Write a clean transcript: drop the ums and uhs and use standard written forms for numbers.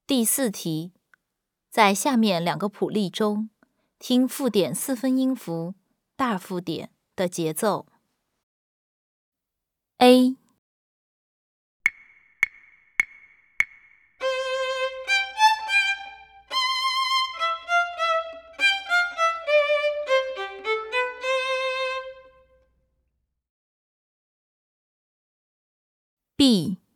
第4题，在下面2个谱例中，听附点4分音符大附点的节奏。A B